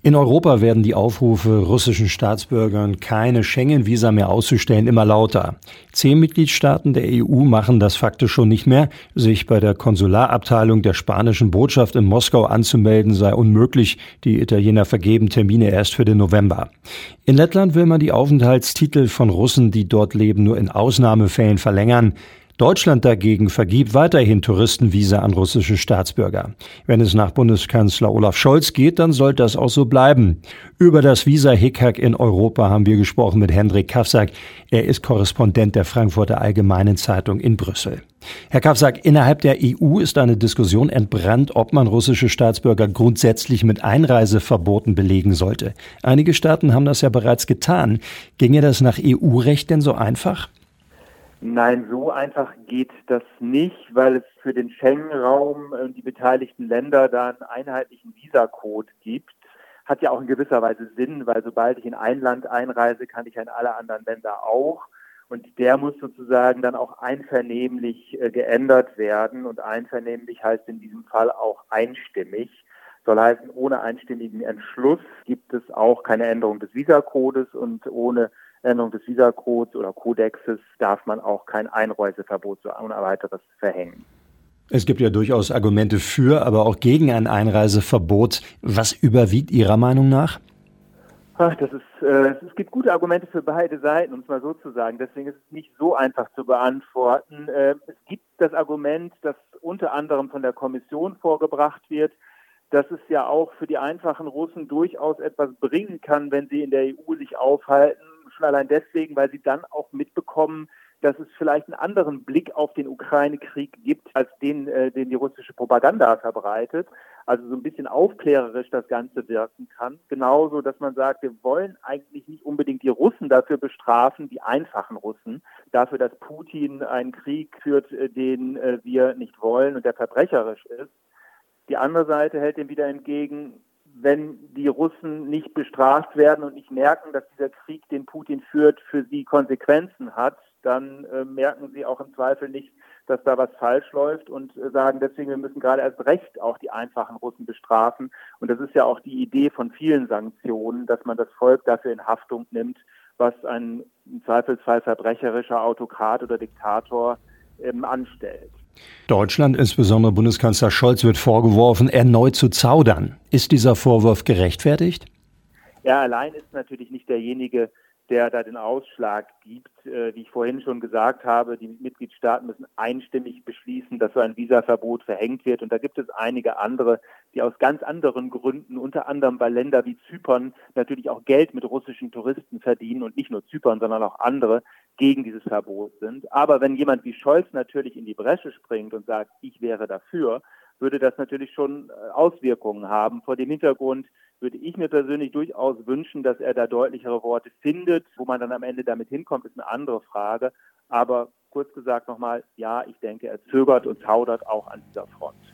In Europa werden die Aufrufe, russischen Staatsbürgern keine Schengen-Visa mehr auszustellen, immer lauter. 10 Mitgliedstaaten der EU machen das faktisch schon nicht mehr. Sich bei der Konsularabteilung der spanischen Botschaft in Moskau anzumelden sei unmöglich. Die Italiener vergeben Termine erst für den November. In Lettland will man die Aufenthaltstitel von Russen, die dort leben, nur in Ausnahmefällen verlängern. Deutschland dagegen vergibt weiterhin Touristenvisa an russische Staatsbürger. Wenn es nach Bundeskanzler Olaf Scholz geht, dann soll das auch so bleiben. Über das Visa-Hickhack in Europa haben wir gesprochen mit Hendrik Kafsak. Er ist Korrespondent der Frankfurter Allgemeinen Zeitung in Brüssel. Herr Kafsak, innerhalb der EU ist eine Diskussion entbrannt, ob man russische Staatsbürger grundsätzlich mit Einreiseverboten belegen sollte. Einige Staaten haben das ja bereits getan. Ginge das nach EU-Recht denn so einfach? Nein, so einfach geht das nicht, weil es für den Schengen-Raum die beteiligten Länder da einen einheitlichen Visacode gibt. Hat ja auch in gewisser Weise Sinn, weil sobald ich in ein Land einreise, kann ich in alle anderen Länder auch. Und der muss sozusagen dann auch einvernehmlich geändert werden. Und einvernehmlich heißt in diesem Fall auch einstimmig. Soll heißen, ohne einstimmigen Entschluss gibt es auch keine Änderung des Visacodes und ohne Änderung des Visacodes oder Kodexes darf man auch kein Einreiseverbot so ohne weiteres verhängen. Es gibt ja durchaus Argumente für, aber auch gegen ein Einreiseverbot. Was überwiegt Ihrer Meinung nach? Es gibt gute Argumente für beide Seiten, um es mal so zu sagen. Deswegen ist es nicht so einfach zu beantworten. Es gibt das Argument, das unter anderem von der Kommission vorgebracht wird, dass es ja auch für die einfachen Russen durchaus etwas bringen kann, wenn sie in der EU sich aufhalten. Schon allein deswegen, weil sie dann auch mitbekommen, dass es vielleicht einen anderen Blick auf den Ukraine-Krieg gibt, als den die russische Propaganda verbreitet. Also so ein bisschen aufklärerisch das Ganze wirken kann. Genauso, dass man sagt, wir wollen eigentlich nicht unbedingt die Russen dafür bestrafen, die einfachen Russen, dafür, dass Putin einen Krieg führt, den wir nicht wollen und der verbrecherisch ist. Die andere Seite hält dem wieder entgegen, wenn die Russen nicht bestraft werden und nicht merken, dass dieser Krieg, den Putin führt, für sie Konsequenzen hat, dann merken sie auch im Zweifel nicht, dass da was falsch läuft und sagen deswegen, wir müssen gerade erst recht auch die einfachen Russen bestrafen. Und das ist ja auch die Idee von vielen Sanktionen, dass man das Volk dafür in Haftung nimmt, was ein im Zweifelsfall verbrecherischer Autokrat oder Diktator anstellt. Deutschland, insbesondere Bundeskanzler Scholz, wird vorgeworfen, erneut zu zaudern. Ist dieser Vorwurf gerechtfertigt? Er allein ist natürlich nicht derjenige, der da den Ausschlag gibt. Wie ich vorhin schon gesagt habe, die Mitgliedstaaten müssen einstimmig beschließen, dass so ein Visaverbot verhängt wird. Und da gibt es einige andere, die aus ganz anderen Gründen, unter anderem weil Länder wie Zypern natürlich auch Geld mit russischen Touristen verdienen und nicht nur Zypern, sondern auch andere, gegen dieses Verbot sind. Aber wenn jemand wie Scholz natürlich in die Bresche springt und sagt, ich wäre dafür, würde das natürlich schon Auswirkungen haben. Vor dem Hintergrund würde ich mir persönlich durchaus wünschen, dass er da deutlichere Worte findet. Wo man dann am Ende damit hinkommt, ist eine andere Frage. Aber kurz gesagt nochmal, ja, ich denke, er zögert und zaudert auch an dieser Front.